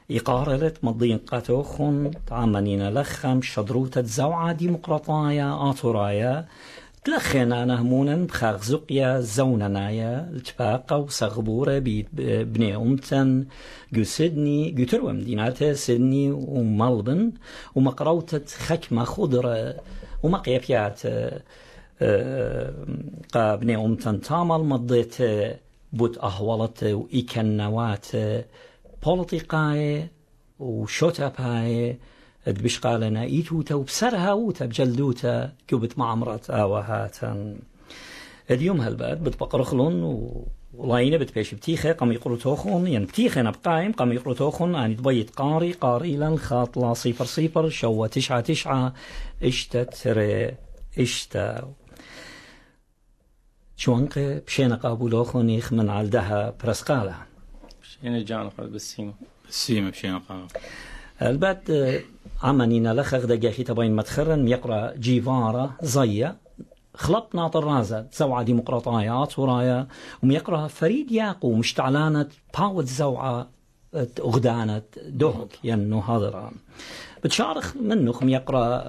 إقارلت مضين قاتوخن تعمنين لخم شدروت الزوعة ديمقراطايا آطورايا تلخينا نهمونا بخاغ زقيا زوننايا التباقة وصغبورة بني أمتن جو سيدني جو تروى مدينة سيدني وملبن ومقروتة خكمة خضرة ومقيبيات قا بني أمتن تامل مضيت بوت أهولت وإيكنوات بوليتيقاي وشوتاباي بشقالنا إيتوتا وبسرها وتا بجلدوتا كوبت معمرات آوهاتا اليوم هالباد بتبقرخلون ولاينة بتبيش بتيخة قام يقروا توخون يعني بتيخة نبقايم قام يقروا توخون يعني تبيت قاري لن خاطلا 00 شوى 99 اشتا تري اشتا شوانك بشينا قابولوخون يخمن عالدها برسقالة بشينا جانا قال بالسيمة بشينا قابل البعد عمانينا لخغ دقاخي تبين متخرن يقرأ جيفارة زية خلط ناطر رازة زوعة ديمقراطيات ورايا وميقرأ فريد ياقو مشتعلانة باود زوعة أغدانة دوهك ينو هذا بتشارخ منه خم يقرأ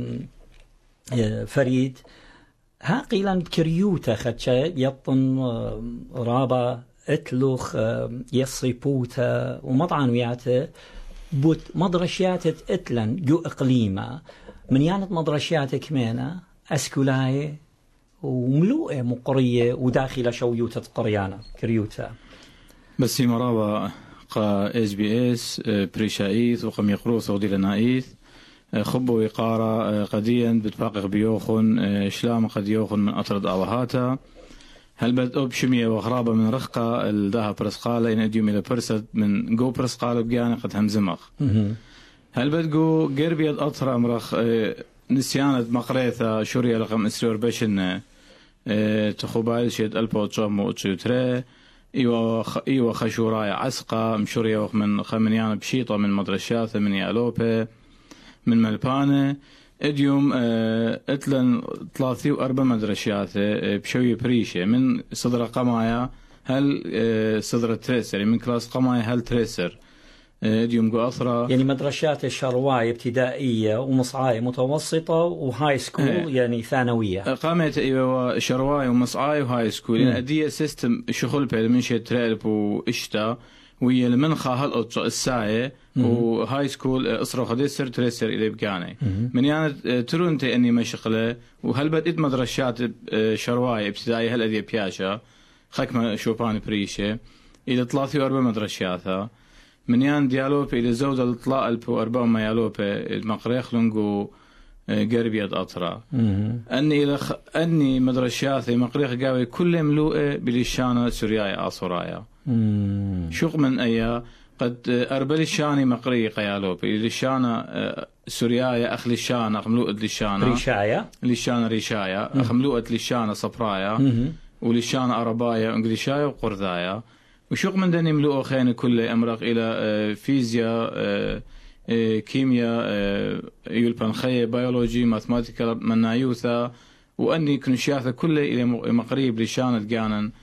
فريد ها قيلا بكريوتا خدشا يطن رابا اتلوخ يصيبوتا ومضعنوياته بوت مدرشيات اتلن جو اقليمه من يانت مدرشيات كمينه اسكولاي وملوءه مقريه وداخله شويوته قريانه كريوتا بس مرابا قا اس بي اس بريشايث وقم يقروث وديل نايث خبوا وقارة قديا بتفاقق بيوخن شلام قد يوخن من أطرد أوهاتا هل بد أبشمية وغرابة من رخقة الدها برسقالة إن أديوم إلى برسد من جو برسقالة بجانا قد همزمخ هل بد جو قربية أطرى أمرخ نسيانة مقريثة شوريا لقم إسرور بشن تخوبايل شيد ألبو تشامو وتشيوتري إيوة خشورايا عسقة مشوريا من خمنيان بشيطة من مدرشاثة من يالوبي من ملبانة اديوم اتلن 3 و4 مدرشات بشوية بريشة من صدر قمايا هل صدر تريسر من كلاس قمايا هل تريسر اديوم جو أثرى يعني مدرشات الشرواية ابتدائية ومصعاية متوسطة وهاي سكول يعني ثانوية قامت ايوه شرواية ومصعاية وهاي سكول يعني ادية سيستم شغل بيل من شي تريلب واشتا ويا المنخة هالقط الساعة وهاي سكول أسرة خديسر تريسر إلى بجاني من يعني ترونتي أني مشغلة وهل بديت مدرسات شرواية ابتدائية هل أدي بياشة خكمة شوبان بريشة إلى 3 و4 مدرساتها من يعني ديالوب إلى زودة الطلاء البو 4 ما يالوب المقريخ لونجو قربيات أطرا أني مدرسات مقريخ قاوي كل ملوءة بلشانة سوريايا آصورايا شوق من أيا قد أربل الشاني مقري قيالوب لشانة سوريايا أخ لشانة أخملوءة لشانة ريشايا أخملوءة لشانة صبرايا ولشانة أربايا إنجليشايا وقرذايا وشوق من دني ملوء خين كل أمرق إلى فيزياء كيمياء يولبانخية بيولوجي ماثماتيكال منايوثا وأني كنشياثة كل إلى مقريب لشانة جانا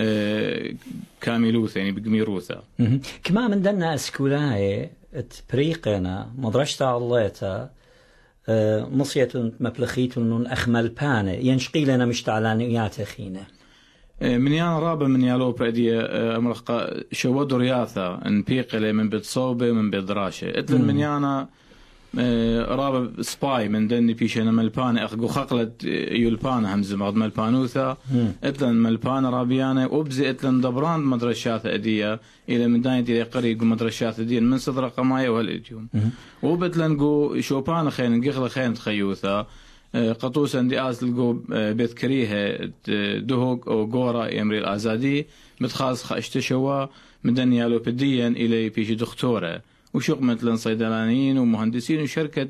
كاملوث يعني بجميروثا كما من دنا اسكولاي تبريقنا مدرشة الليتا مصية مبلخيت نون أخمل بانة ينشقي لنا مشتعلانيات خينة من يان رابع من يالو بأدي أمرق شود رياثة إن بيقلة من بتصوبة من بدراشة إذن من يانا رابع سباي من دني بيشنا ملبانة أخجو خقلت يلبانة همز بعض ملبانوثا إذن ملبانة رابيانة وبزي إذن دبران مدرشات أدية إلى من داين إلى قريب مدرشات أدية من صدر قماية والإديوم وبتلن جو شوبان خين جخل خين تخيوثا قطوسا دي أصل جو بيت كريه دهوك أو جورا يمري الأزادي متخاص خاشتشوا من دني يالو بديا إلى بيش دكتورة وشوق مثلا صيدلانيين ومهندسين وشركة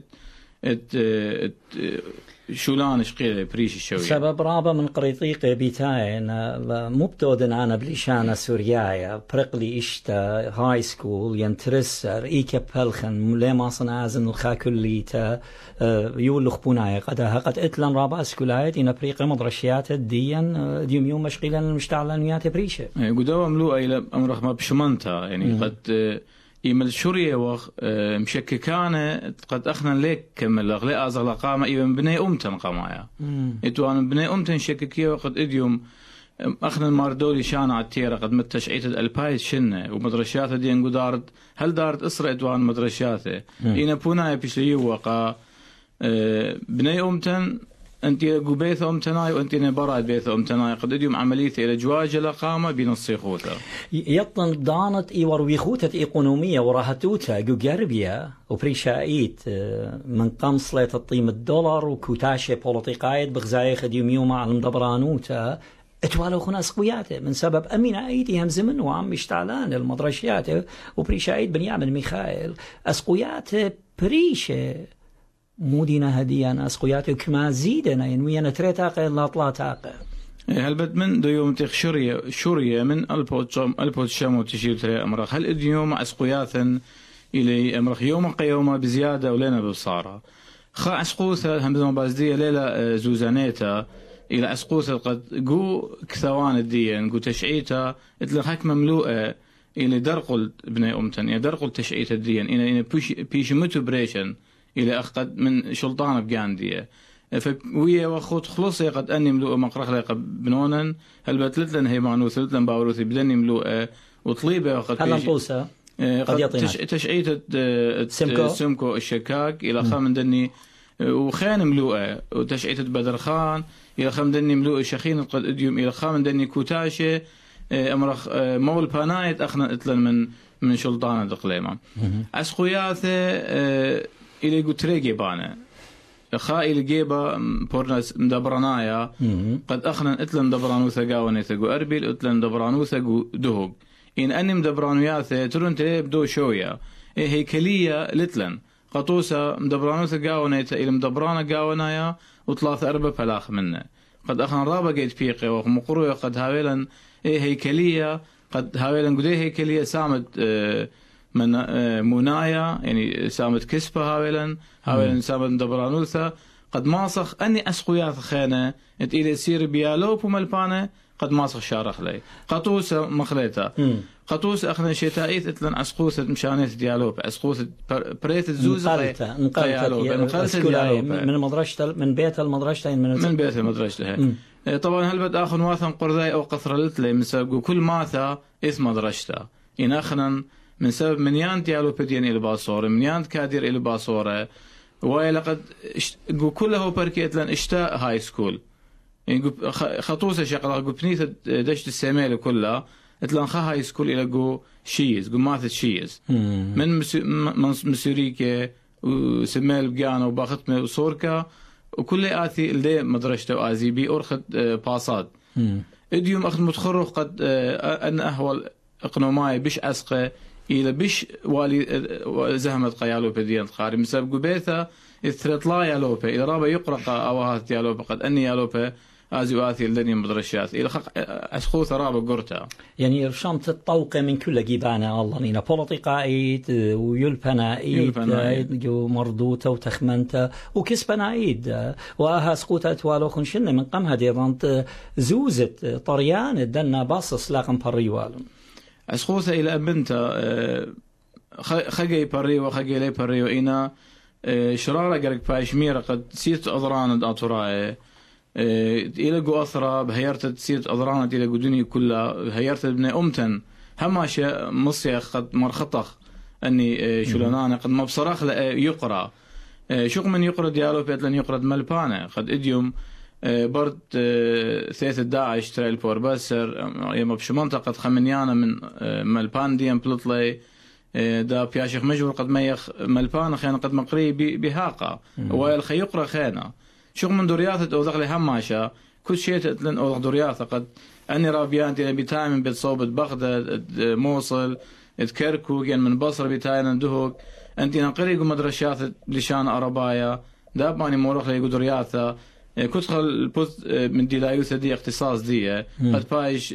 شولان شقيلة بريش الشوية سبب رابع من قريطيقة بيتاين مبتودن أنا بليشانة سوريايا برقلي إشتا هاي سكول ينترسر إيكا بلخن لما صنازن الخاكليتا يولخ بنايا قد إتلن رابع سكولايت إنا بريقة مدرشيات ديان ديوم يوم مشغيلا المشتعلانيات بريشة قدوا ملوء إلى أمرخ ما بشمنتا يعني قد يمل شورية وخ مشككانة قد أخنا ليك كمل أغلاء أزغلا قامة إيوان بني أمتن قمايا إتوان بني أمتن شككية وقد إديوم أخنا الماردولي شان عالتيرة قد متشعيت البايت شنة ومدرشاته دي انقو دارت هل دارت إسرع إتوان مدرشاته إينا بونايا بيشلي وقا بني أمتن أنت بيث أمتناي وأنت برا بيث أمتناي قد إديوم عملية إلى جواج لقامة بنصي خوتا يطن دانت إيور ويخوتة إيقونومية وراهتوتا جو جربيا وبريشايت من قمصلة الطيم الدولار وكوتاشي بوليتيقايت بغزاي خديوم يوم على المدبرانوتا اتوالو خناس قوياته من سبب أمينة أيديهم زمن وعم يشتعلان المدرشيات وبريشايت بنيامن ميخائيل أسقوياته بريشة مودينا هديان أسقياتي كما زيدنا ينوينا تريتاقة لا طلاتاقة هل بد من دو يوم تيخ شورية من البوت شامو تشير تري أمرخ هل إديوم أسقياتا إلي أمرخ يوم قيومة بزيادة ولينا ببصارة خا أسقوثة همزون بازدية ليلة زوزانيتا إلى أسقوثة قد قو كثوان الدين قو تشعيتا إتلا حك مملوءة إلي درقل بني أمتن إلي درقل تشعيتا الدين إلي بيشمتو بريشن إلى أخذ من شلطان بجاندية فويا وخوت خلصي قد أني ملوء مقرخ لي بنونا هل بتلتلن هي معنوث لتلن باوروثي بدني ملوء وطليبة وقد هل نطوسة قد تشعيت سمكو الشكاك إلى خام دني وخان ملوء وتشعيت بدر خان إلى خام دني ملوء شخين قد أديوم إلى خام دني كوتاشة أمرخ مول بانايت أخنا اتلن من شلطان دقليما أسقياثة إلى قتريجي بانا خائل جيبا بورناس مدبرنايا قد أخنا إتلن دبرانو ثقاوني ثقو أربيل إتلن دبرانو ثقو دهوق إن أني مدبرانوياثة ترون تلي بدو شوية هيكلية لتلن قطوسة مدبرانو ثقاوني إلى مدبرانا قاونايا وثلاثة أربع فلاخ منه قد أخنا رابا قيت بيقي ومقروية قد هاويلا هيكلية قد هاويلا قد هيكلية سامت من منايا يعني سامت كسبة هاويلا سامت دبرانوثا قد ماسخ أني أسقياث خانة إلى سير بيالوب وملبانة قد ماسخ شارخ لي قطوسة مخليتا قطوسة أخنا شتائيت إتلن أسقوثة مشانيت ديالوب أسقوثة بريت الزوزة نقلت من مدرسة من بيت المدرسة من بيت المدرسة طبعا هل بد آخر ماثا قرذاي أو قثرلت لي من سبب كل ماثا إثم مدرسة إن أخنا من سبب منيان ديالو بدين إلى باصورة منيان كادر إلى باصورة ويلقد كله بركيت لن اشتاء هاي سكول يعني خطوسة شغلة بنيت دشت السميل كلها اتلان خا هاي سكول إلى جو شيز جو ماث شيز من مسوريكا وسميل بجانا وباختمة وصوركا وكل آتي اللي مدرسته وآزي بي أرخد باصات اديوم أخذ متخرج قد أن أهول اقنوماي بش أسقى إلى بش والي زهمت قيالو بديان قاري مسبب جبيثة إثرتلا يالوبه إلى رابع يقرأ أوهات يالوبه قد أني يالوبه أزواتي الدنيا مدرشات إلى خق أسخوث رابع قرتها يعني رشام تطوق من كل جيبانا الله نينا بوليتيقايد ويلبنايد جو مردوته وتخمنته وكسبنايد وها سقوطة توالو خنشنة من قمها ديرانت زوزت طريان الدنا باصص لاقم بريوالون أسخوثة إلى أبنتا خجي بري وخجي لي بري وإنا شرارة قرق باشميرة قد سيت أضران أطراء إلى جو أثرة بهيرت سيت أضران إلى جو دنيا كلها هيرت ابن أمتن هماشة مصيخ قد مرخطخ أني شلونانا قد ما بصراخ يقرأ شوق من يقرأ ديالو بيتلن يقرأ ملبانة قد إديوم برد ثيث الداعش ترى البور بسر يما بش منطقة خمنيانا من ملبان ديان بلطلي دا بياشيخ مجبور قد ميخ ملبان خينا قد مقري بهاقة والخي يقرأ خينا شو من دورياثة أوضح لي هماشا كل شيء تتلن أوضح دورياثة قد أني رابيان تينا بتايمن بتصوبت بغداد موصل تكركو يعني من بصرة بتاينا دهوك أنتي نقري مدرشات لشان أربايا داب ماني مورخ لي دورياثة كتخل من ديلايوثة دي اختصاص دي قد بايش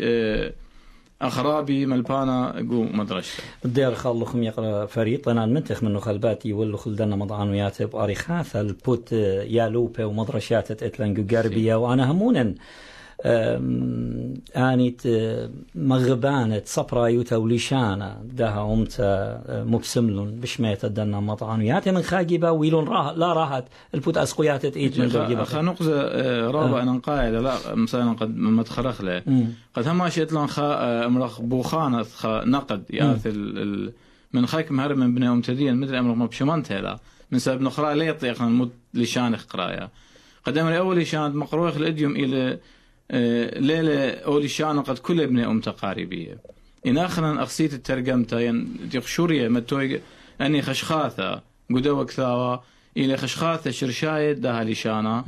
أخرابي ملبانا جو مدرسة الدير خلوخم يقرأ فريق أنا المنتخ منه خلباتي يولو خلدنا مضعنويات بأريخاثة البوت يالوبة ومدرسات اتلانجو قربية وأنا همونا آنيت مغبانة صبرا يوتا وليشانا دها أمتا مبسملون بشميت الدنا مطعنيات من خاجبة ويلون لا راحت البوت أسقيات تأيت من درجبة خنقزة رابع أنا قاعدة لا مثلا قد ما تخرخ له قد هم شيت لون أمرخ بوخانة نقد ياثل من خاك مهرب من بني أمتدين مثل أمرخ مبشمنت هلا من سبب نخرا ليه طيقنا المد لشان قرايا قد أمر أول شان مقروخ الأديم إلى ليلة أول شان قد كل ابن تقاربية إن آخرا أخسيت الترجمة ين تخشورية متوي أني خشخاثة قدوة كثاوة إلى خشخاثة شرشاية ده لشانا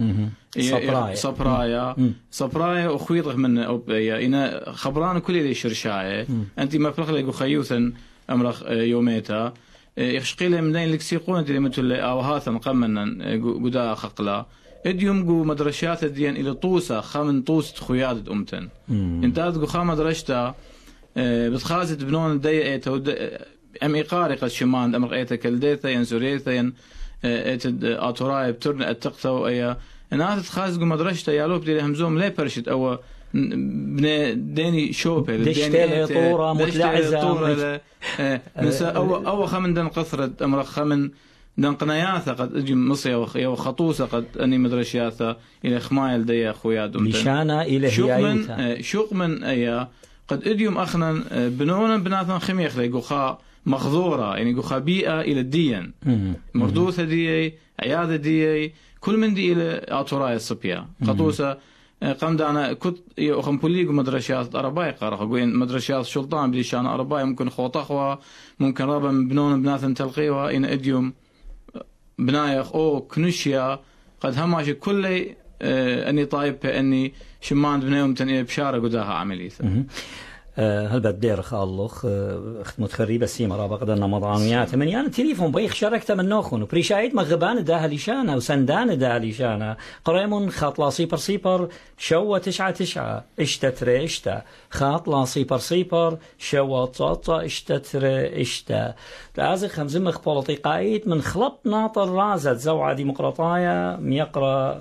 صبرايا أخويضه من أوبيا إن خبران كل اللي شرشاية أنت ما فرق لك خيوثا أمرخ يوميتا يخشقيله من دين لكسيقون اللي مثل أو هاثا قمنا قدا خقلا اديوم جو مدرشات الدين الى طوسه خامن طوس خيادة امتن انت ادقو خام مدرشتا بتخازت بنون ديئه ام ايقاري قد شمان امر ايتا كلديتا ينسوريتا ين اتوراي بترن اتقتو ايا انا تخاز جو مدرشتا يالو بدي همزوم لي برشت او ديني شوبه ديني طوره متلعزه او خامن دن قصرت امر خامن دنقنياثا قد اجي مصيا يا خطوسه قد اني مدرشياثا الى خمايل ديا خويا دوم لشانا الى هيايتا شوق من ايا قد اديم اخنا بنونا بناثا خميخ لي قخا مخضوره يعني قخا بيئه الى الدين مردوثه دي عياده دي كل من دي الى اطراي الصبيا خطوسه قام دانا كنت يخم بوليق مدرشيات أرباي قارخ قوين مدرشيات سلطان بليشان أرباي ممكن خوطخوا ممكن رابا بنون بناثن تلقيوا إن اديوم بنايخ أو كنوشيا قد هماشي كل أني طايب أني شمان بنيهم تنئي بشارة قداها عملية هل بدير خالخ اختمت خريبة سيما رابا قدرنا مضانيات من يعني تليفون بيخ شاركت من نوخون وبريشايد مغبان داها ليشانا وسندان داها ليشانا قريمون خاطلا صيبر صيبر شوى 9 اشتتر اشتا خاطلا صيبر شوى طاطا اشتتر اشتا لازم خمزمخ بوليتيقايد من خلط ناطر رازت زوعة ديمقراطايا ميقرا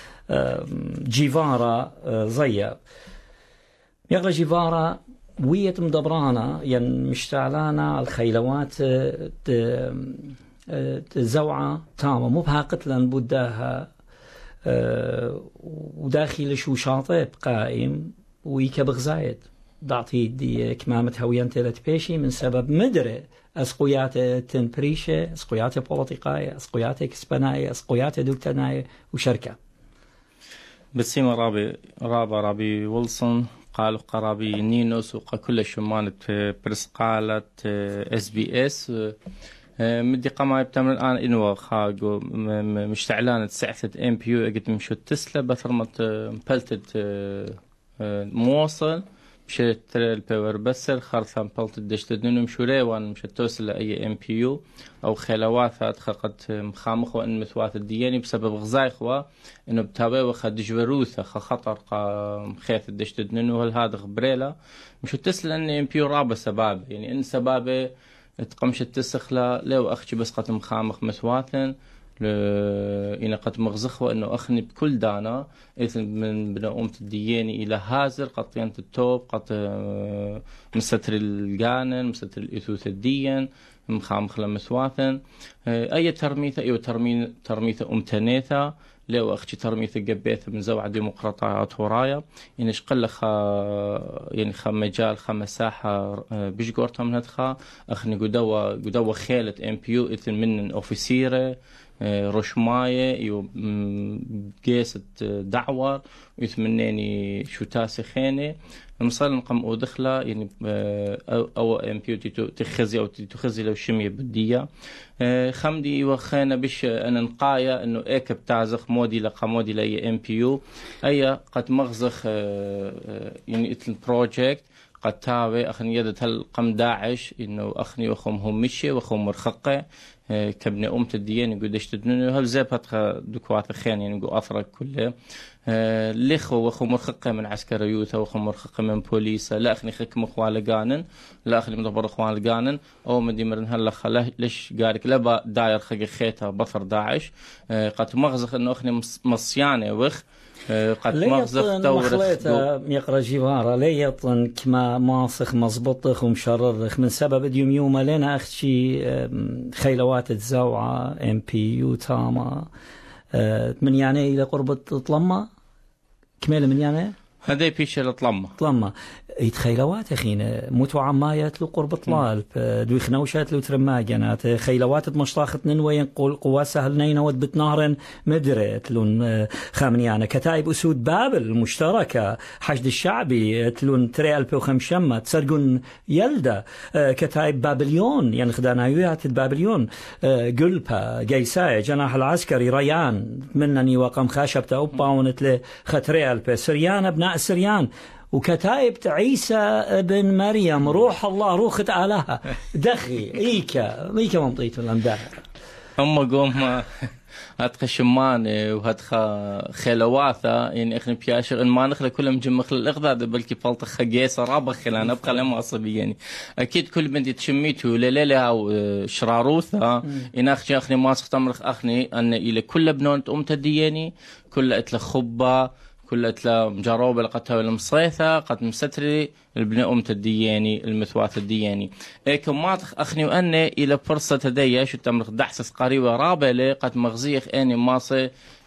جيفارا زيا يقرا جيفارا وية مدبرانا ين مشتعلانا الخيلوات زوعة تامة مو بها قتلا بداها وداخل شو شاطئ قائم ويكبغ زايد ضعطي دي كمامة هويان تلت بيشي من سبب مدري اسقويات تنبريشة اسقويات بوليتيقاية اسقويات كسبناية اسقويات دوكتناية وشركة بسيمة رابي ويلسون قالوا قرابي نينوس وكل شمانة برس قالت SBS مدي قما بتمر الآن إنه خاجو مشتعلانة سعثة MPU قد مشو تسلا بثرمت بلتت مواصل مشت ترى الباور بسر خرثان بلتت دشتدنو مشو ريوان مشت توصل لأي MPU أو خلوات خقت مخامخ وإن مثوات الدياني بسبب غزاي خوا إنه بتابع وخد جبروثة خطر خيث دشتدنو هل هذا خبريلا مشو تسلا إن MPU رابع سباب يعني إن سبابه تقمش تسخلا لو أخشي بس قد مخامخ مثواتن إن قد مغزخ وإنه أخني بكل دانا إذن من بنا أمت الدياني إلى هازر قد ينت التوب قد مستر الجانن مستر الإثوث الدين مخامخ لمثواتن أي ترميثة أيو ترميثة أمتنيثة لو أخشي ترميثة جبيثة من زوعة ديمقراطيات ورايا إنش قل يعني مجال مساحة بيجورتها من هدخا أخني قدوة خيلة MPU إثن من أوفيسيرة رشماية يو جيسة دعوة يتمنيني شو تاسي خيني المصال نقم أودخلا يعني أو MPU تخزي أو تخزي لو شمية بدية خمدي وخينا بش أنا نقايا إنه إيك بتعزخ مودي لأي MPU أي قد مغزخ يعني إثن بروجكت قد تاوي أخني يدت هل قم داعش إنه أخني وخم هم مشي وخم مرخقة كابن أمت الديان يقول دشتدنو هل زي بطخ دكوات خيان يعني يقول أثرك كله لخو وخو مرخقة من عسكريوثا وخو مرخقة من بوليسا لا أخني خك مخوال قانن لا أخني مدبر خوال قانن أو مدي مرن هلا خلا ليش قارك لبا داير خق خيتا بفر داعش قد مغزخ إنه أخني مصيانة وخ قد مغزخ دورخ يقرأ جيفارة ليطن كما ماسخ مزبطخ ومشررخ من سبب ديوم يوم لنا أختي خيلوات الزوعة MPU تاما من يعني إلى قرب طلمة كمال من يعني هذا بيشل طلمة يتخيلوات أخينا متوعمايات لو قرب طلال دوي خنوشات لو ترماجنات خيلوات مشطاخت ننوين قوة سهل نينوت بتنهرن مدرت لون خامنيانا كتائب أسود بابل المشتركة حشد الشعبي تلون تري 2005 تسرقون يلدا كتائب بابليون يعني خدانايوات بابليون قلبا جيساي جناح العسكري ريان منني وقم خاشبت أوبا ونتل ختري 2000 سريان أبناء سريان وكتائب عيسى ابن مريم روح الله روخت آلها دخي إيكا منطيت الأمدار هم قوم هاتخ شمان وهاتخ خلواثة يعني إخن بياشر إن ما نخلى كلهم جمخ الإغذاء بلكي فلط خجيسة رابخ خلنا أبقى لهم عصبي يعني أكيد كل بنتي تشميته لليلة أو شراروثة إن أخشي أخني ما استمرخ أخني أن إلى كل بنون تقوم تديني كل أتلا خبة كل أتلا مجاروبة لقتها المصيثة قد مستري البناء أمت الدياني المثوات الدياني إيكم ما أخني وأني إلى فرصة تديا شو تمرخ دحسس قريبة رابلة قد مغزيخ أني ماصي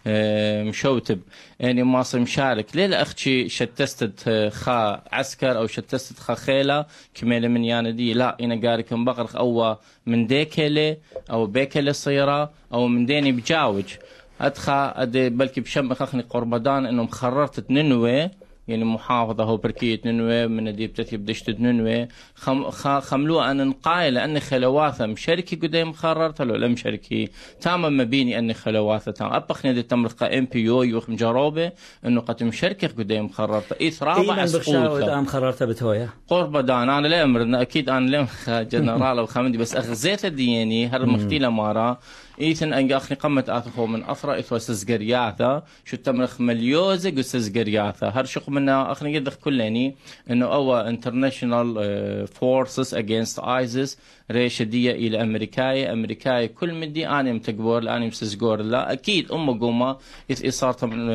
مشوتب أني ماصي مشارك ليه أختي شتستت خا عسكر أو شتستت خا خيلة كميلة من يانا دي لا إنا قارك مبغرخ أو من ديكلة أو بيكلة صيرة أو من ديني بجاوج أدخى أدي بلكي بشمخ أخني قربدان إنه مخررت ننوي يعني محافظة هو بركية ننوي من دي بتتي بدشت ننوي خملوه أن نقايل لأن خلواثة مشاركي قدام مخررت لو لم شاركي تاما ما بيني أني خلواثة تام أبخني دي تمرقة MPO يوخ مجاروبة إنه قد مشاركي قدام مخررت إيث رابع أسقوط أم خررت بتويا قربدان أنا لا أمر أكيد أنا لا جنرال وخمدي بس أخزيت الدياني هر مختيلة مارا إيثن أنجا أخني قمت آثخو من أثرى إثوى سزقرياثة شو تمرخ مليوزة قو سزقرياثة هرشق منا أخني يدخ كلاني إنه أو international forces against ISIS ريش دية إلى أمريكاي كل مدي أنا متقبور لأني مسزقور لا أكيد قومة إذ إصارة من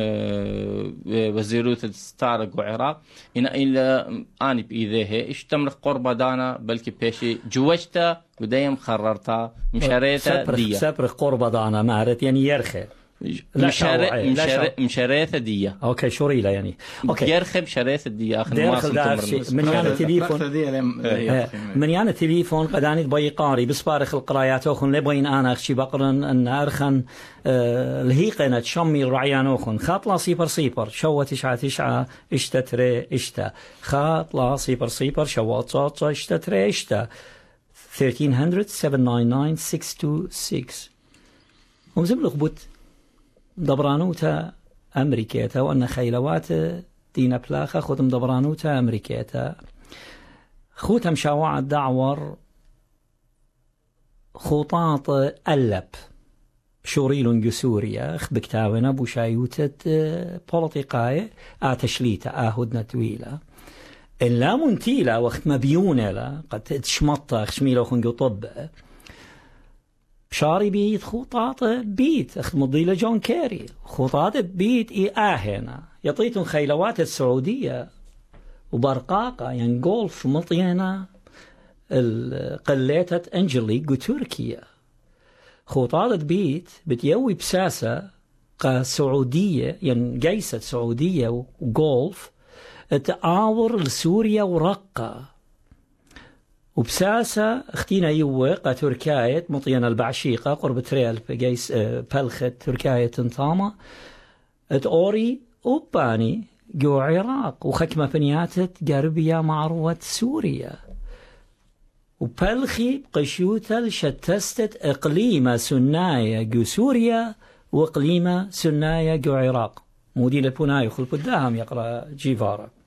وزيروت الستارق وعراق إلى أنا بإيذيه إيش تمرخ قربة دانا بلكي بيشي جوجتا ودايم خررتها مشاريثة دية سبرخ قربة دانا مارت يعني يرخي مشاريثة دية اوكي شوريلا يعني اوكي يرخب شريثة دية اخر من يعني تليفون من يعني تليفون قداني بيقاري بسبارخ القرايات اخن لبين انا اخشي بقرن ان ارخن الهيقنة تشمي الرعيان اخن خاطلا صيبر شوة 9 اشتتري اشتا خاطلا صيبر شوة صوت اشتتري اشتا 1300 799 626 ومزم لخبط دبرانوتا أمريكيتا وأن خيلوات دينا بلاخة خدم دبرانوتا أمريكيتا خوتا مشاوع الدعور خطاط ألب شوريلون جسوريا بكتاونا بوشايوتة بوليتيقاية آتشليتا آهدنا تويلة إن لا منتيلة وقت مبيونة قد تشمطة خشميلة خنجو طب شاري بيت خطاط بيت اخت مضيلة جون كيري خطاط بيت هنا يطيتون خيلوات السعودية وبرقاقة يعني جولف مطينا قليتة انجليك وتركيا خطاط بيت بتيوي بساسة سعودية يعني جيسة سعودية وجولف تعاور لسوريا ورقة وبساسة اختينا يوقع تركاية مطينا البعشيقة قرب تريال بجيس بلخة تركاية تنطامة توري وباني جو عراق وخكمة بنياتت قربية معروة سوريا وبلخي بقشوتة شتستت اقليمة سناية جو سوريا واقليمة سناية جو عراق مودين البناي خلف الدهم يقرأ جيفارا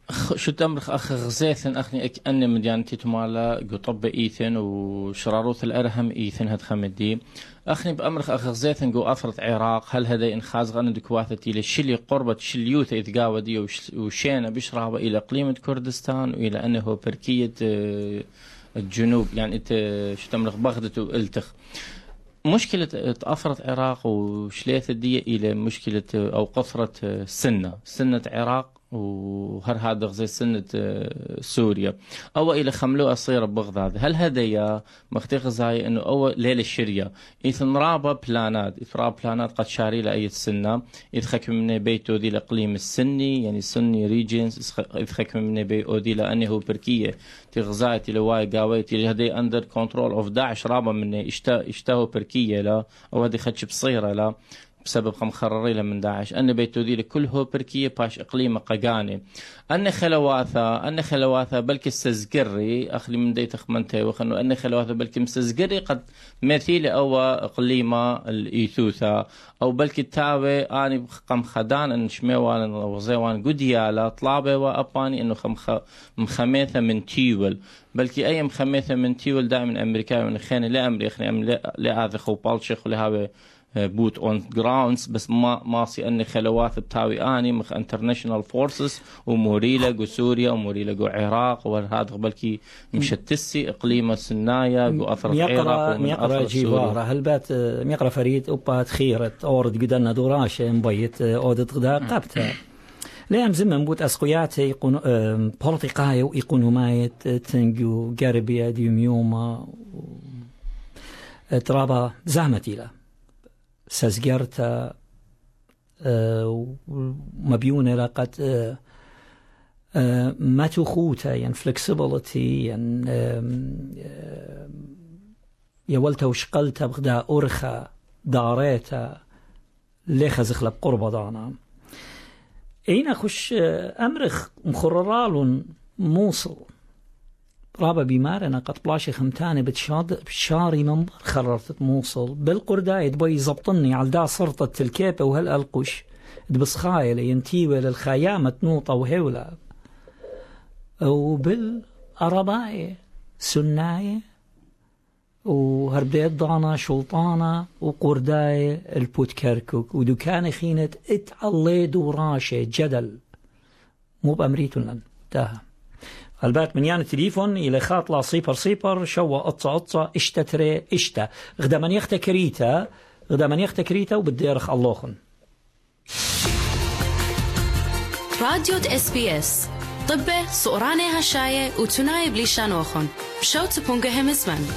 شو تمرخ أخ غزيثن أخني أن مديانتي تمالا قطب إيثن وشراروث الأرهم إيثن هاد خمدي أخني بأمرخ أخ غزيثن قو أثرة عراق هل هذا إن خازغ أن دكواثتي للشلي قربة شليوث إذ قاودي وشينا بشرابة إلى قليمة كردستان وإلى أنه بركية الجنوب يعني شو تمرخ بغدة وإلتخ مشكلة تأثرت عراق وشليث دي إلى مشكلة أو قصرة سنة عراق وهر هذا غزي سنة سوريا أو إلى خملو أصير بغداد هل هذا مختيق زاي إنه أو ليلة الشرية إذن رابا بلانات قد شاري لأي سنة إذ خك من بيتو دي لقليم السني يعني سني ريجينز إذ خك من بيتو دي لأنه بركية تغزاي تلواي قاوي تلهدي أندر كنترول أوف داعش رابا من اشتهوا بركية لا أو هذه خدش بصيرة لا بسبب خمخرري من داعش أن بيتو دي لكل هو بركية باش إقليم قاقاني أن خلواثة بلكي السزقري أخلي من دي تخمنتي وخنو أن خلواثة بلكي مسزقري قد مثيل أو إقليمة الإيثوثة أو بلكي التاوي آني قم خدان أن شميوان وزيوان قديالا طلابي وأباني أنه مخميثة من تيول بلكي أي مخميثة من تيول دائما أمريكا من خيني لا أمريكا لا آذخ وبالشيخ ولهذا بوت اون جراوندز بس ما سي اني خلوات بتاوي اني مخ انترناشونال فورسز وموريلا جو سوريا وموريلا جو عراق وهذا بلكي مشتسي اقليم سنايا جو اثر العراق ميقرا جيوارا هل بات ميقرا فريد وبات خيرت اورد قدنا دوراش مبيت اودت غدا قبتها لأن زمن بوت أسقياتي بوليتيقاي وإيقونوماية تنجو غربية ديوميوما ترابا زعمتي له سازجرتا مبيونة لقد ما تخوتا يعني flexibility يعني يولتا وشقلتا بغدا أرخا داريتا ليخا زخلب قربة دانا اين أخش أمرخ مخررال موصل رابا بيمارنا قد بلاشي خمتاني بشاري منبر خررت موصل بالقرداي دبي زبطني على دا صرطة الكيبة وهالألقش دبسخايلة ينتيوة للخيامة نوطة وهولة وبالأرباية سناية وهربديت ضانا شلطانة وقرداي البوتكركوك ودكان خينة اتعلي دوراشة جدل مو بأمريتو لن تاها البات من يعني تليفون إلى خاطلة صيبر شوى قطة اشتتري اشتا غدا من يختكريتا وبديرخ اللوخن راديو اس بي اس طبه سؤراني هشاية وتناي بليشانوخن بشو تبونجه مزمن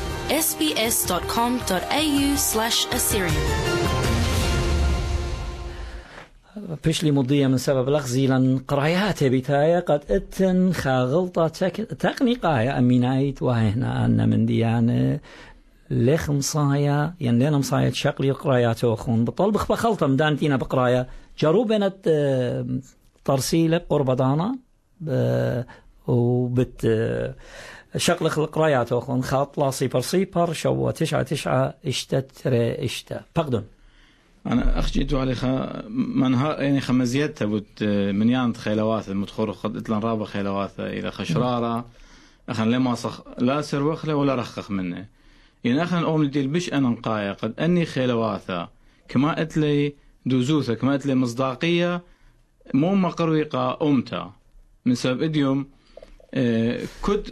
sbs.com.au/Assyrian بشلي مضية من سبب لغزي لن قراياته بتاية قد اتن خاغلطة تقنيقاية أمينايت وهنا أن من ديانة ليخ مصايا يعني لنا مصايا شقلي قراياته وخون بطلبخ بخلطة مدانتينا بقرايا جروبنا ترسيلة قربضانا وبت شقلخ القرايات وخون خاطلة صيبر شو 9 اشتا بقدن أنا أخجيتو على منها يعني خمزيتها بوت من يانت خيلوات المتخور قد إتلان رابع خيلوات إلى خشرارة أخن لما صخ لا سر وخله ولا رخخ منه يعني أخن أوم لديل بش أنا نقايا قد أني خيلواتها كما أتلي دوزوثة كما أتلي مصداقية مو مقرويقة أمتا من سبب إديوم كنت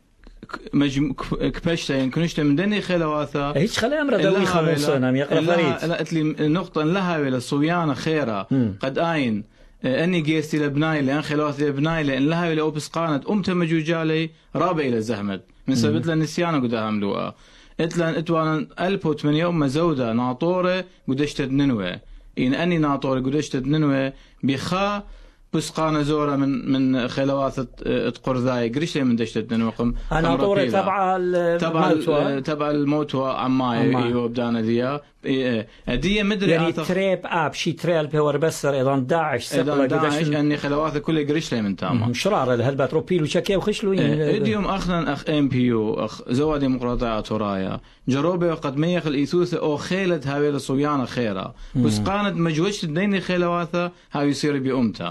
كبشتا يعني كنشتا من دني خلواثا هيك خلي أمر دوي خموسنا يقرأ فريد لا أتلي نقطة لها ولا صويانة خيرة قد آين أني جيستي لبناي لأن خلواثي لبناي لأن لها ولا أوبس قانت أمتا مجوجالي رابع إلى زحمت من سبب لها نسيانة قد أعملوها إتلان إتوانا ألبوت من يوم مزودة ناطورة قدشتد ننوى إن أني ناطورة قدشتد ننوى بخا بسقانة زورة من خلوات تقرذاي قريش من دشتت نوقم أنا طوري تبع الموتوى عماي يوبدانا ديا ديا مدري يعني تريب اب شي تريل بهور بسر ايضا داعش اني خلوات كل قريش من تاما شرار هالباتروبيل وشكي وخشلو اديوم اخنا اخ ام بي يو اخ زوا ديمقراطيه ترايا جروبه قد ميخ الايثوث او خيلت هاوي الصويانه خيره بسقانه مجوجت ديني خلواتها هاو يصير بامتها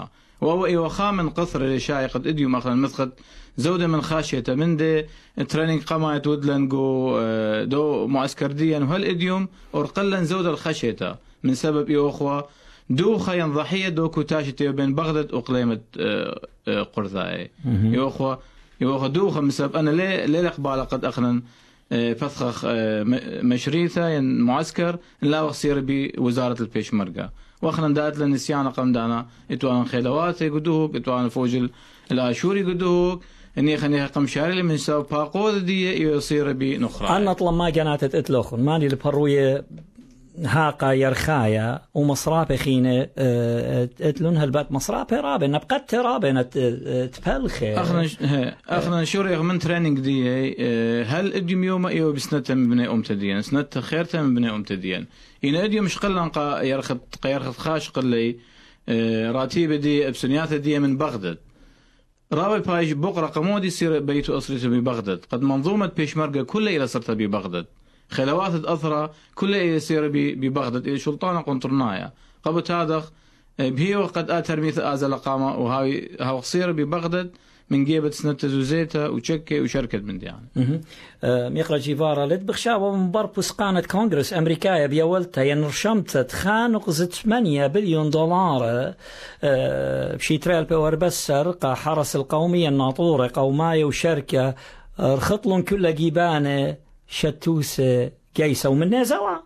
وهو إيوه خامن قصر لشاي قد إديو مثلا مسخت زودة من خاشية من دي تريننج قمايت ودلنجو دو معسكر ديان وهل إديوم ورقلن زودة الخاشية من سبب إيوخوا دو خيان ضحية دو كوتاشة بين بغداد وقليمة قرثاء إيوخوا دوخة من سبب أنا ليه الإقبال قد أخنا فسخ مشريثة ين معسكر لا وصير بوزارة البيشمركة واخنا دات للنسيان قم دانا اتوان خلواتي قدوك اتوان فوج الاشوري قدوك اني خني قم شاري من سو باقود دي يصير بنخرة انا طلب ما جنات اتلوخ ماني البرويه هاقا يرخايا ومصرابة خينة اتلون هالبات مصرابة رابة نبقت ترابة تبلخي اخنا شوري من تريننج دي هل اديم يوم ايو بسنة من بني امتدين سنة خيرته من بني امتدين إن اديم مش قلن يرخط خاش قلي راتيبة دي ابسنيات دي من بغداد رابي بايج بقرة قمودي يصير بيتو أسرته ببغداد قد منظومة بيشمركة كلها إلى صرتها ببغداد خلوات أثرى كلها يصير ببغداد إلى سلطانة قنطرنايا قبل تادخ بهي وقد آتر مثل آزل قامة وهاي صير ببغداد من جيبة سنة زوزيتا وشكي وشركة من دي يعني. ميقرا جيفارا لد بخشابة من بربوس قانة كونغرس أمريكايا بيولتها ينرشمت تخانق 8 بليون دولار بشي تريل بور بسر قا حرس القومية الناطورة قوماية وشركة رخطلون كل جيبانة شتوسة قيسة ومن نازوا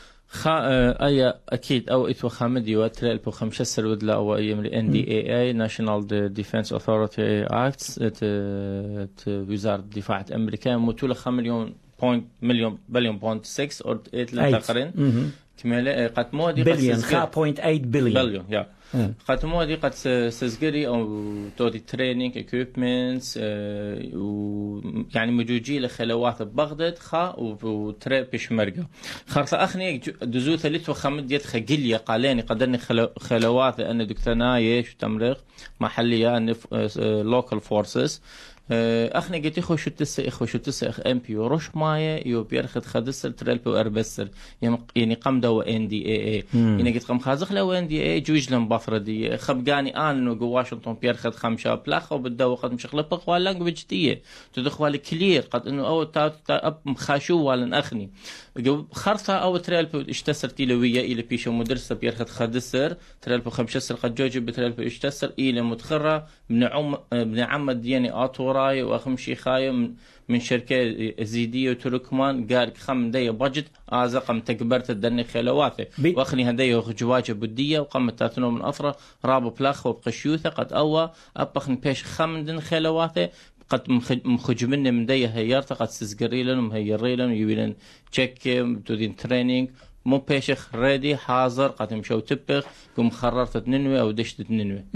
أي أكيد أو إتو خامدي وتريل بو 5 سرود لا أو أي من NDAA National Defense Authority Acts وزارة الدفاع الأمريكية متولة 5 مليون بليون 6 أو 8 تقرين كمالة قد مودي بليون 5.8 بليون يا قد مودي قد سزجري أو تودي ترينينج equipments يعني مجوجي لخلوات ببغداد وتري بيشمرقة خاصة أخني دزو ثالث وخمد يد خجلية قاليني قدرني خلوات لأن دكتناية شو تمرق محلية local forces اخني قلت اخو شو تسا اخ ام بي وروش مايا يو بيرخد خدسر تريل بو اربسر يعني قم دو ان دي اي يعني قلت قم خازخ لو ان دي اي جوج لم بفردي خبقاني ان انه واشنطن بيرخد 5 بلاخ وبدو قد مشخلبق ولا بجديه تدخل كلير قد انه او اب مخاشو ولا اخني خرطه او تريل بو اشتسرتي لويه الى بيشو مدرسه بيرخد خدسر تريل بو 5 قد جوج بتريل بو اشتسر الى متخره ابن عم دياني اطوراي واخم شيخاي من شركه زيديه وتركمان قال خم دي بجت ازقم تكبرت الدني خلواته واخني هديه جواجه بديه وقم تاتنو من اثره راب بلاخ وبقشيوثه قد اوا ابخن بيش خمدن خلواته قد مخج مني من دي هيرت قد سزقريلن مهيريلن يبين تشيك بدون تريننج مو بيشخ ريدي حاضر قد مشو تبخ قم خررت ننوي او دشت ننوي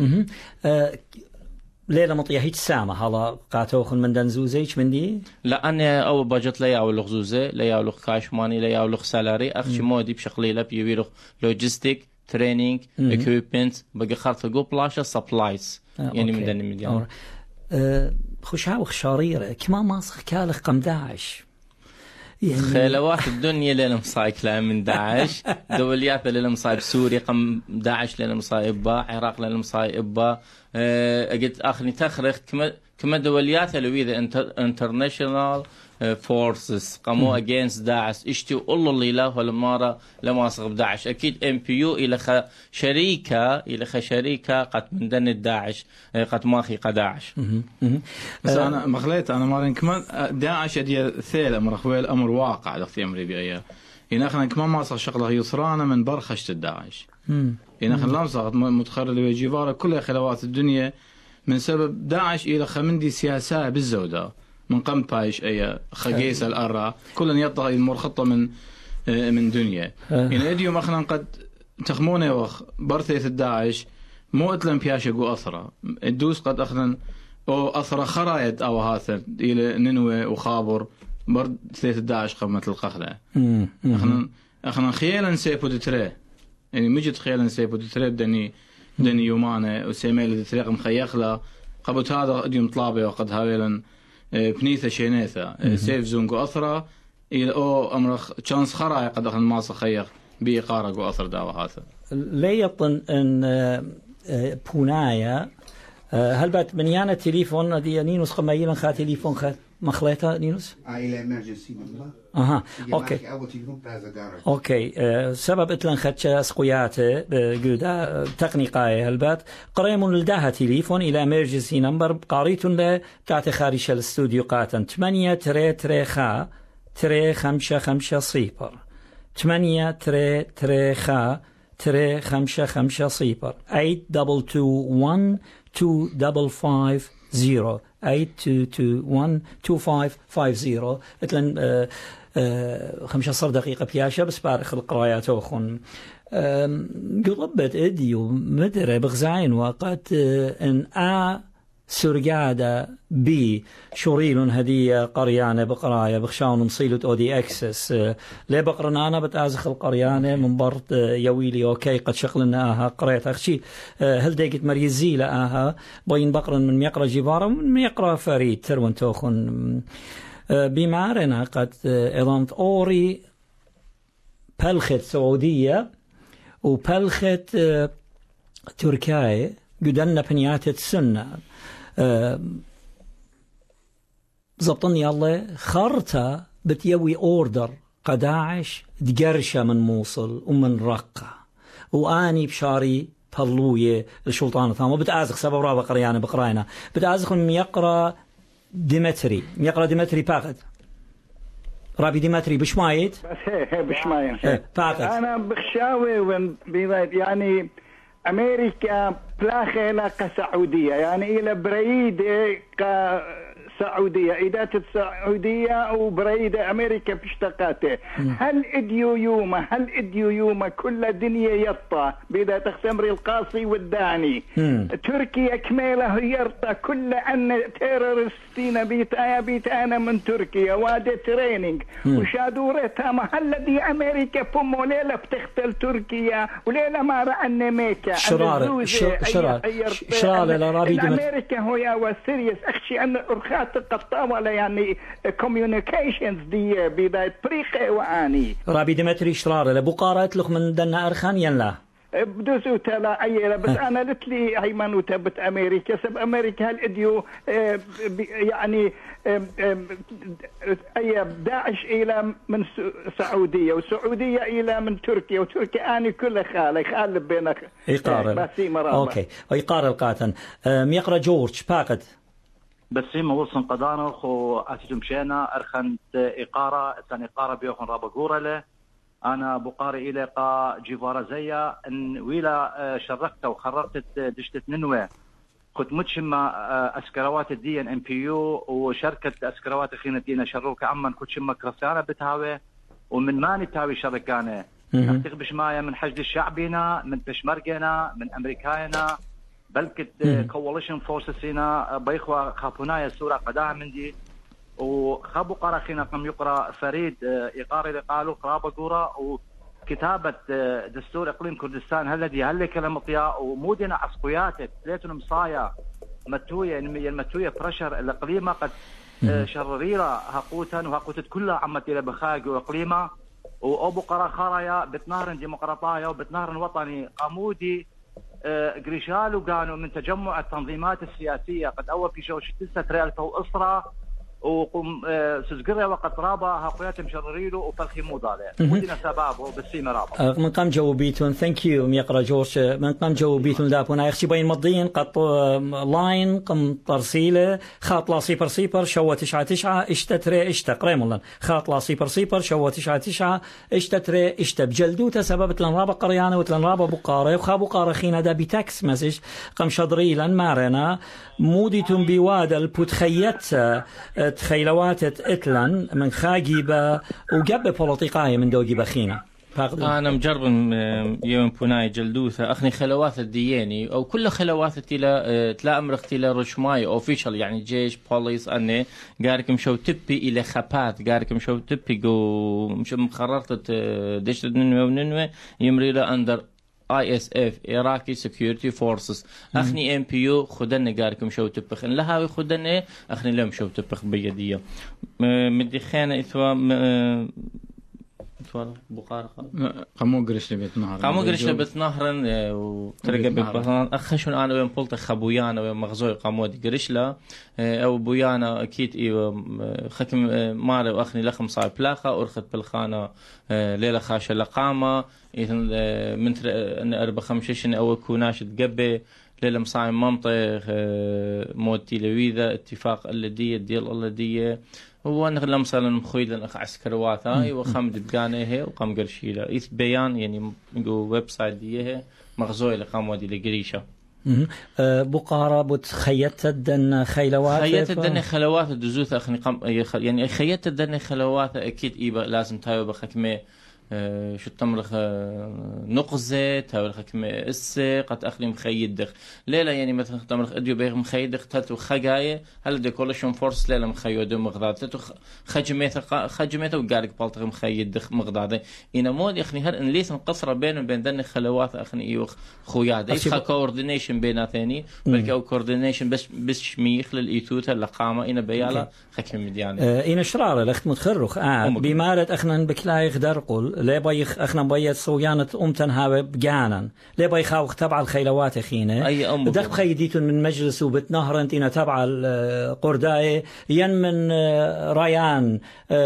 ليلة مطيحيت سامة هلا قاتوخن من دنزوزيش من دي لا أنا أول بجت ليا أو لغزوزة ليا أو لغ كاشماني ليا أو لغ سالاري أخشي مودي بشغلي لب يبي لغ لوجيستيك ترينينج equipment بقى خرط جو بلاشة سبلايز يعني من دني مليون خشها وخشاريرة كما ماسخ كالخ قم داعش يعني خلوات الدنيا لنا مصايكلا من داعش دوليات لنا مصايب سوريا قم داعش لنا مصايبة عراق لنا مصايبة قلت أخني تخرخ كما دوليات لويذا international forces قاموا against داعش اشتي الله اللي له لمارا لما صغب داعش أكيد MPU إلى شريكة قد من دن الداعش قد ماخي قداعش بس أنا مخليت أنا مارين كمان داعش دي ثيل أمر خويل أمر واقع دختي أمري بأيه إن أخنا كمان ما صار شغله يصرانا من برخشة الداعش إن أخنا لامصغت متخرج لجيفارة كل خلوات الدنيا من سبب داعش إلى خمندي سياسة بالزودة من قم بايش أي خجيس الأرى كلن يطغى المرخطة من دنيا إن أديوم أخنا قد تخمونه وخ برثية الداعش مو أتلم بياشة جو أثرة الدوس قد أخنا أو أثرة خرايد أو هاثر إلى ننوى وخابر برثية الداعش قمة القخلة أخنا خيالا سيبو دتري يعني مجد خيالا سيبو دتري دني يومانه وسيميل دتريق مخيخلا قبل هذا أديوم طلابي وقد هاويلا بنيثة شينيثة سيف زونغو أثرة إلى أو أمرخ تشانس خراي قد أخذ ماسة خيخ بإقارة جو أثر دعوة هذا لا يطن أن بونايا هل بات منيانا تليفون دي نينوس خمايلا خا تليفون خا مخليتا نينوس إلى emergency number. أها أوكي أوكي سبب إتلان خدش أسقياته جودا تقنيقاي هلبات قريمون لداها تليفون إلى emergency number قاريتون له تاعت خارج الاستوديو قاتن 8 3 3 خا 3 5 5 صفر 8 3 3 خا 3 5 5 صفر 8221 2550 8221 2550 مثلا 15 دقيقة بياشة بس بارخ القرايات وخون قلبت اديو مدري بغزاين وقت ان سرقادة بي شوريلون هدية قريانة بقراية بخشاون مصيلة اودي اكسس لي بقرنا انا بتازخ القريانة من برد يويلي اوكي قد شغلنا اها قريت اخشي هل ديقت مريزي لآها بين بقرن من يقرأ جبارة ومن يقرأ فريد ترون توخن بمعرنا قد اضامت اوري بلخت سعودية وبلخت تركيا قدنا بنيات السنة زبطني الله خرطة بتيوي اوردر قداعش دقرشة من موصل ومن رقة واني بشاري بلوية الشلطان ثام وبتازخ سبب رابع قريانا بقراينا بتازخ من يقرأ ديمتري باقد رابي ديمتري بشمايت بشمايت باقد انا بخشاوي يعني أمريكا بلاخينا كسعودية يعني إلى بريدة كسعودية إيدات السعودية وبريدة أمريكا باشتقاته هل إديو يوما كل دنيا يطا بدا تخسمري القاصي والداني تركيا كميلة يرطى كل أن تيرورستين بيت أنا من تركيا وادي ترينينج وشادورتها محل دي أمريكا بومو ليلة بتختل تركيا وليلة ما رأى ميكا شرار لرابي أمريكا هو يا وسيريس أخشي أن أرخات القطاوة يعني communications دي بداية بريقة وعاني رابي ديمتري شرار لبقارات لك من دنا أرخان ينلا بدوسو تلا أيلا بس أنا لتلي هيمنو تبت أمريكا سب أمريكا هالإديو يعني أي داعش إلى من سعودية وسعودية إلى من تركيا وتركيا أنا كل خال بينك إيقار أوكي إيقار القاتن ميقرأ جورج باقد بسيمة وصن قدانخ وأتيتم مشينا أرخنت إيقارة ثاني إيقارة بيوخن رابقورة له أنا بقاري إلى قا جيفارا زيا إن ويلا شرقت وخرقت دشتة ننوى كنت متشمة أسكروات الدي ان بي يو وشركة أسكروات خينة دينا شروك عمان كنت شمة كريستيانا بتهاوي ومن ماني تهاوي شركانة تغبش مايا من حشد الشعبينا من بشمرقنا من أمريكانا بلكت كواليشن فورسسنا بيخوا خافونايا سورة قداها من دي وخابو قرا خينا قم يقرأ فريد إيقاري لقالوا قرابة قورة وكتابة دستور إقليم كردستان هل كلمة طياء ومودنا عسقياتك ليتون مصايا متوية المتوية برشر الإقليمة قد شرريرة هقوتا وهقوتت كلها عمت إلى بخاق وإقليمة وأبو قرا خرايا بتنهر ديمقراطايا وبتنهر وطني قامودي قريشال وقانوا من تجمع التنظيمات السياسية قد أول في شو شتلسة ريالته وأسرة وقم سزقريا وقت رابا هاقويات مشرريلو وفرخي موضالة ودينا سبابه بالسيمة رابا من قام جوابيتون ثانك يو ميقرا جورج من قام جوابيتون دابونا يخشي بين مضين قط لاين قم ترسيله خاطلا صيبر صيبر شوة 99 اشتتري اشتقريم الله خاطلا صيبر صيبر شوة 99 اشتتري بجلدو تسبب تلن رابا قريانة وتلن رابا بقارة وخابو قارة خينا دا بتاكس مسج قم شضريلا مارنا موديتون بواد البوتخيت تخيلوات اتلن من خاجبة وجب بوليطيقاية من دوجي بخينا أنا مجرب يوم بناي جلدوثة أخني خلوات الدياني أو كل خلوات تلا أمرخ تلا رشماي أوفيشال يعني جيش بوليس أني قاركم شو تبي إلى خبات قاركم شو تبي جو مش مخررت دشت ننوى يمري له أندر ISF Iraqi Security Forces أخني MPU خدنا قاركم شو تبخ إن لها خدنا أخني لهم شو تبخ بيدية مدي خانة إثوا بقارة قامو قرش لبيت نهر قامو قرش لبيت نهر وترقى ببطان أخشون أنا ويا مبلط خبويانا ويا مغزوي قامو دي قرش لا أو بويانا أكيد خكم ماري وأخني لخم صايب بلاخة أرخت بالخانة ليلة خاشة لقامة من أن 4-5 أو كوناش تقبي ليلة مصايم منطق موتي لويذا اتفاق اللدية ديال اللدية هو أن لمسا مخويد لأن عسكرواتا وخمد بقانيه وقام قرشيلا إيث بيان يعني ويب سايت ديه مغزوي لقام ودي لقريشة بقارة بتخيت الدن خيلوات خيت الدن خلوات الدزوث أخني قام يعني خيت الدن خلوات أكيد إيبا لازم تايو بخكمة شو تمرخ نقزة تاولخ كم قد أخلي مخيد دخ ليلة يعني مثلا تمرخ أديو بيغ مخيد دخ تاتو خجاية هل دي كلشون فورس ليلة مخيودو مغضاد تاتو خجميته وقارك بالتغ مخيد دخ مغضاد إنا مود أخني هل إن ليس نقصر بين دن خلوات أخني إيوخ خوياد إيش كوردينيشن بيناتني بلكي أو كوردينيشن بس شميخ للإيتوتا لقامة إنا بيالا خكم مديانة إنا شرارة لخت متخرخ بمارة أخنا بكلاي خدر قول ليه بيخ أخنا بيت صويانة أمتنها بجانا ليه بيخاوخ تبع الخيلوات خينة دخ خيديتون من مجلس وبتنهر انتنا تبع القرداء ين من ريان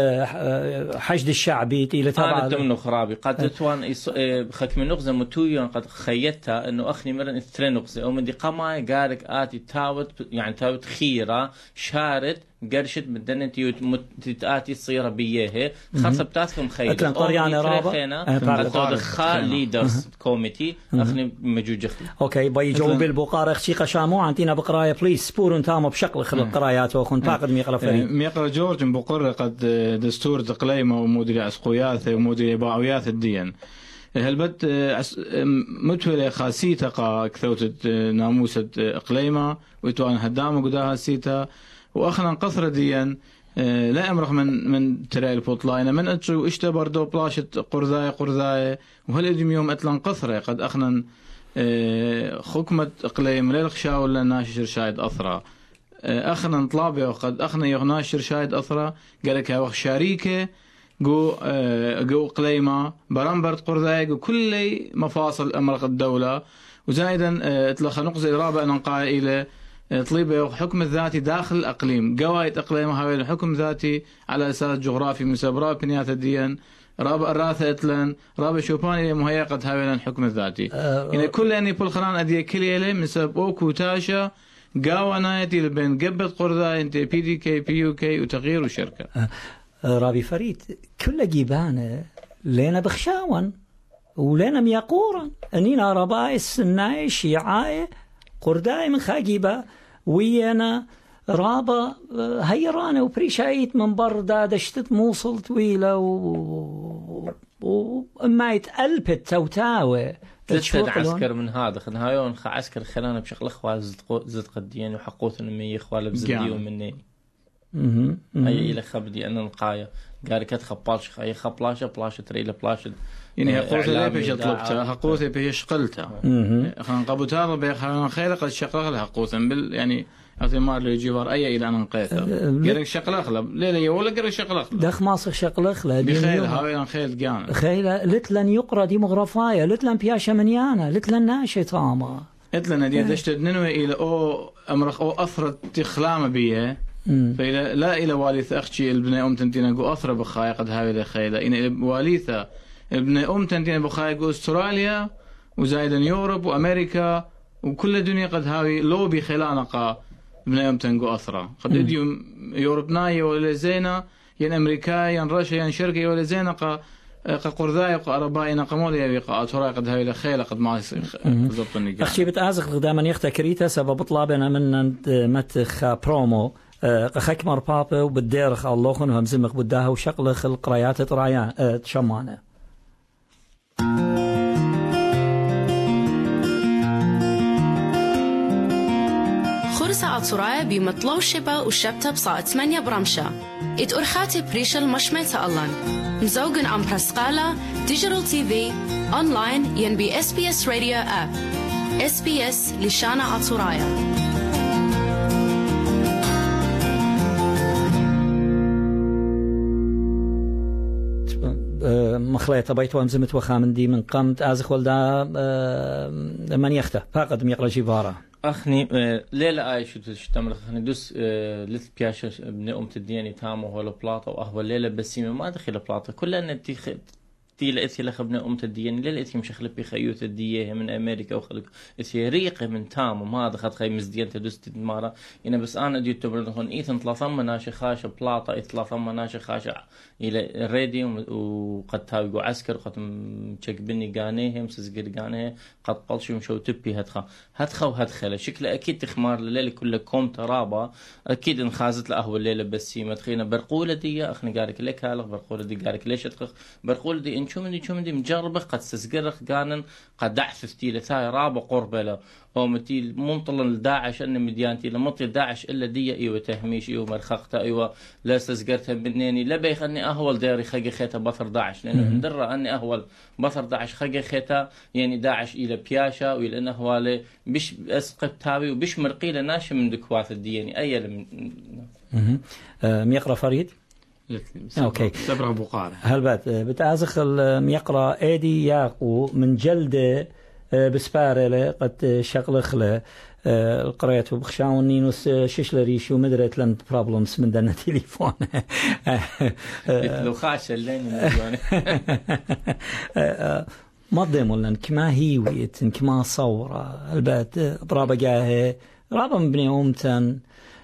حشد الشعبي إلى تبع من خرابي قد توان خك من نغزة متويون قد خيتها إنه أخني مرن إثرين نغزة أو من دي قماي قارك آتي تاوت يعني تاوت خيرة شارد قرشت بدنا تتآتي صيرة بيه خاصة بتاعتكم خير أكلم طريانة رابع خال ليدرز كوميتي أخني مجوج أختي أوكي بيجوا بالبقارة أختي قشامو عنتينا بقراية بليس سبورون تامو بشكل خلق قرايات وخون باقد ميقرا فريد ميقرا جورج بقرة قد دستور تقليمة ومدري عسقويات ومدري باعويات الدين هلبت متولى خاصيتها كثوت ناموسة إقليمة ويتوان هدامة قداها سيتا وأخنا قصر ديان لا أمرخ من ترى البطلاينة من أتشو إشتا بردو بلاشت قرذاية وهل إدم يوم أتلان قصرة قد أخنا خكمة إقليم للخشاو ولا ناشر شايد أثرى أخنا نطلابي وقد أخنا يغناشر شايد أثرى قالك هاوخ شاريكة جو إقليمة برامبرت قرذاية جو كل مفاصل أمرخ الدولة وزايدا اتلخ نقزة رابع ننقاء إلى طليبة حكم الذاتي داخل الأقليم قوايد أقليمها هاوي الحكم ذاتي على أساس جغرافي مسابرة بنيات الديان رابع الراثة إتلان رابع شوباني مهيا قد هاوي الحكم الذاتي يعني كل أني بالخران أدية كليلة مساب أوكو تاشا قاوانايتي لبين قبت قرذا انت بي دي كي بي يو كي وتغيير وشركة رابي فريد كل جيبانة لنا بخشاون ولنا ميقورا أنينا ربايس الناي شيعاي قرداي من خاجيبة ويانا رابا هيرانة وبريشايت من بردا دشتت موصل طويلة وما يتقلبت توتاوة تشفد عسكر من هذا خن هايون عسكر خلانا بشغل اخوة زد قديين وحقوتن من اخوة بزدي ومني اي الى خبدي انا نقايا قال كت خبالش اي خبلاشه بلاشه تريله بلاشه يعني حقوتها بيش طلبتها حقوتها بيش قلتها خان قبوتها بخان خير قد شقلها لها حقوتا بال يعني اعتمار للجوار اي الى ان نقيتها قال شقل اغلب ليله ولا قال شقل اغلب دخ ماصخ شقل اغلب بخيل هاوي خيل جان خيل لتلن يقرا ديموغرافيا لتلن بياشا منيانا لتلن ناشطاما لتلن دي دشت ننوي الى او امرخ او اثرت تخلام بيه فإلى لا إلى واليث أختي البناء تنتين جو أثر بخايا قد هاوي خيلا إن إلى واليثة البناء تنتين بخايا جو أستراليا وزايدا يوروب وأمريكا وكل الدنيا قد هاوي لوبي خلانقة بناء تنجو أثرا قد إديوم يوروبناي ولا زينة ين أمريكا ين رشا ين شركة ولا زينة قرذاي وقرباي نقمولي يبقى أتورا قد هاوي خيلا قد ما ضبط النجاح أختي بتأزق دائما يختكريتها سبب طلابنا من متخ برومو خكمر بابا وبالديرخ اللوخن وهمزمخ بداها وشقلخ القرايات ترايان تشمانه خرسة عطرايا بمطلو الشبا وشبتها بصاعة 8 برمشة اتأرخاتي بريشة المشمية ألان مزوجن عم برسقالة ديجيتال تي في أونلاين ين بي SBS راديو آب SBS لشانة عطرايا مخلية بيت وامزمت وخامندي من قمت ازخ ولدا من يخته فقد ميقرا جيفارا أخني ليلة آي شو تشتمل أخني دوس لث بياش ابن الدياني تامو ولا بلاطة وأهوى ليلة بسيمة ما دخل بلاطة كلها أن تي لأثي لخبنا الدياني ليلة أثي مش خلب بخيوت الدية من أمريكا وخلق أثي ريقة من تامو ما دخلت خي مزديان تدوس تدمارة إنا بس أنا ديو تبردخون إيثن ثلاثة مناشة خاشة بلاطة إيث ثلاثة مناشة خاشة إلى الرادي وقد تاويقو عسكر قد مشك بني قانيهم سزقر قانيه قد قلشوا مشو تبي هدخا وهدخله شكله أكيد تخمار الليلة كلها كوم ترابة أكيد انخازت لأهوى الليلة بسيمة تخينا برقولة دي أخني قارك لك هالغ برقولة دي قارك ليش أتخخ برقولة دي شو من دي مجربة قد تسقرخ قانن قد دعثفتي لثاي رابة قربلة أو متي منطلن لداعش أن مديانتي لمطي داعش إلا دي إيوه تهميش إيوه مرخخته إيوه لا استسقرتها بنيني لا بيخ أني أهول داري خقي خيتا بثر داعش لأنه مدرة أني أهول بثر داعش خقي خيتا يعني داعش إلى بياشا وإلى أنه هوالي بش أسقط تاوي وبش مرقيلة ناشي من دكوات الدياني أي من ميقرا فريد اوكي سبره بقاره هل بتازخ ميقرا ايدي ياقو من جلده بسبارله قد شغلخ له القريت وبخشاون نينوس ششلري شو مدرت لند بروبلمز من دنا تليفون لو خاش اللين ما ضمن كما هيويت كما صوره البات برابا جاه رابا بني امتن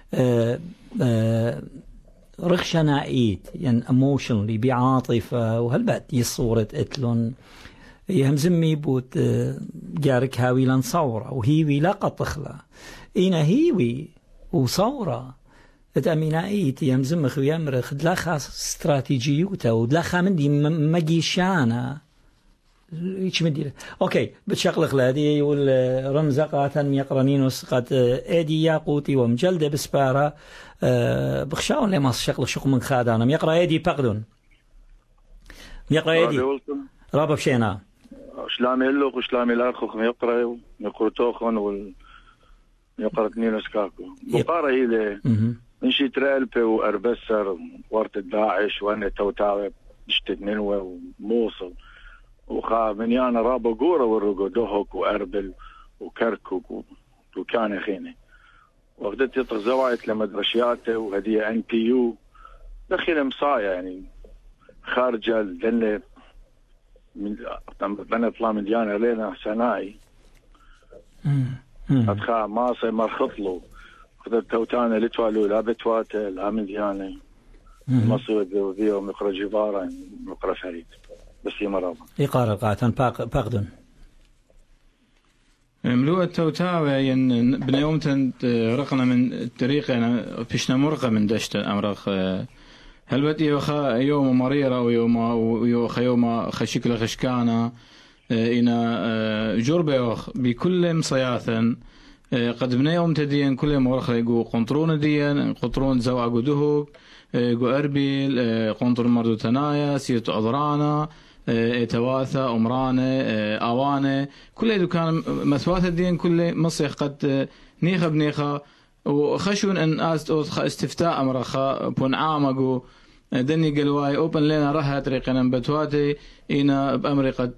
رخشنا ايت يعني emotionally بعاطفة وهالبات يصورة اتلون يهمزمي بوت جارك هاوي لن صورة وهيوي لا قطخلا إينا هيوي وصورة تأمينا ايت يهمزمخ ويمرخ دلا خاص استراتيجيوتا ودلا خامندي مجيشانا ايش مدير اوكي بتشغلخ لهذه والرمزة قاتن يقرنينوس قد ايدي ياقوتي ومجلده بسبارة بخشاون لما شغل شق من خادانا يقرا ايدي بقدون يقرا ايدي رابا بشينا شلامي لو وشلامي لاخو يقرا يقرتوخون يقرا نينوس كاكو بقاره هي نشي ترالبه واربسر ورت داعش وانا توتاوي اشتد منوى وموصل وخا من يانا رابا قورة ورقو دهك وأربل وكركوك وكان خيني وقدت يطغ زوايت لمدرشياته وهدية NPU دخل مصايا يعني خارجة لأن من طلع من ديانا لينا سناي أدخا ماصي مرخطلو قدت توتانا لتوالو لا بتواته لا من ديانا مصير ذيو مقرى جبارة مقرى فريد بس يمرض يقارن قاتن باقدن ملوء التوتاوي ين بنيومتن رقنا من الطريق أنا فيشنا مرقة من دشت أمرخ هل بدي يوم مريرة أو يوم خشكل خشكانة إنا جربة بكل مصياثا قد بنيوم تدين كل مرخ يقو قنطرون دين قنطرون زوع قدهوك قو أربيل قنطر مردو تنايا سيرت أضرانا تواثى أمرانة أوانة كل هذا كان مسوات الدين كل مصيح قد نيخة بنيخة وخشون أن استفتاء أمرخا بون عامقو دني قلواي أوبن لنا رها طريقنا بتواتي إنا بأمري قد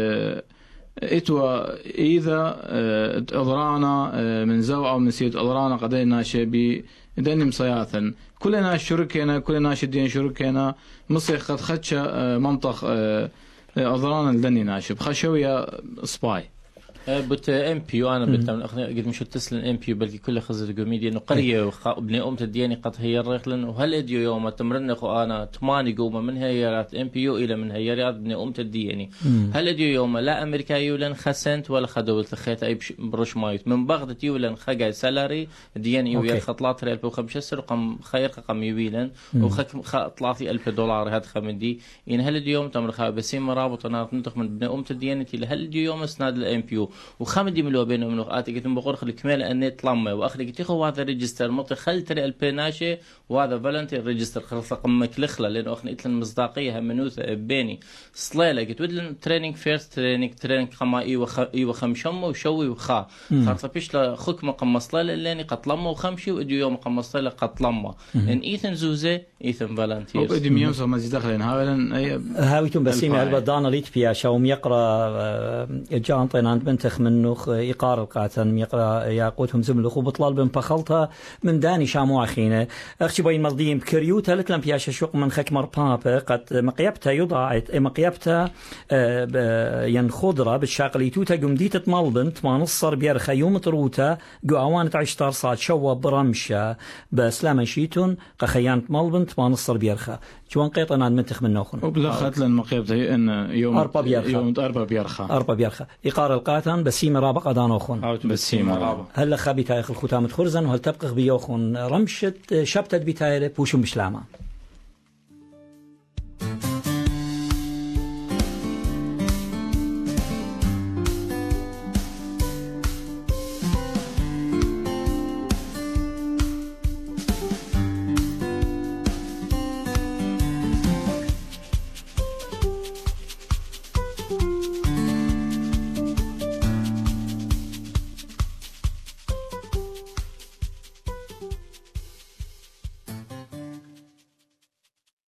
إتوا إذا أضرانا من زوع أو من سيرت أضرانا قدينا شبي دني مصياثا كلنا شركنا كلنا شدين شركنا مصيح قد خدش منطق أضران الدني ناشب خشوية سباي بت MP وأنا بتمن أخذ قد مش تسلن MP بلكي كل خزر جوميديا إنه قرية وابن أمت الدياني قد هي الرحلة وهل إديو يوم تمرن خو أنا تماني قومة من هيرات MP إلى من هيرات ابن أمت الدياني هل إديو يوم لا أمريكا يولن خسنت ولا خدول تخيت أي برش مايت من بغدة يولن خجا سالري الدياني ويا خطلات ريال بخمسة رقم خير رقم يويلن وخ طلعتي $1000 هاد خمدي إن هل إديو يوم تمر خا بسيم مرابط أنا نطخ من ابن أمت الدياني هل إديو يوم اسناد الMPU وخمدي ملو بينه من وقت قلتم بقول خلي كمال أني طلمة وأخلي قلت هو هذا ريجستر مطي خلتري البيناشة وهذا فالنتير ريجستر خلص قمك لخلة لأنه أخني قلت المصداقية منوثة بيني صليلة قلت ودلن تريننج فيرست تريننج قما إيوة خمشمة وشوي وخا خلص بيش لخك مقام صليلة اللي قطلمة وخمشي وإديو يوم مقام صليلة قطلمة إن إيثن زوزة إيثن فالنتير وإدي ميوصل مزيد داخلين هاويتم بسيمي البدانا ليت بياشا وميقرا جان طينان بنتخ منوخ إقار القاتن ميقرا ياقوتهم زملخ وبطلال بن بخلطة من داني شامو أخينا أختي بين مضيم كريوتا لتلم بياشا شوق من خكمر بابا قد مقيبتا يضاعت مقيبتا ين خضرة بالشاقليتوتا قمديتة مالبن تمانصر بيرخا يوم تروتا قو أوانة عشتار صاد شوا برمشة بسلام شيتون قخيانة مالبن تمانصر بيرخا جوان قيطنا منتخ من نوخن وبلغت لأن مقيبتا إن يوم أربا بيرخا إقار القاتن بسيم رابق أدانوخن بسيم رابق هل خابي تايخ الختام خرزن وهل تبقى بيوخن رمشت شبتت بتايله بوشم بشلامة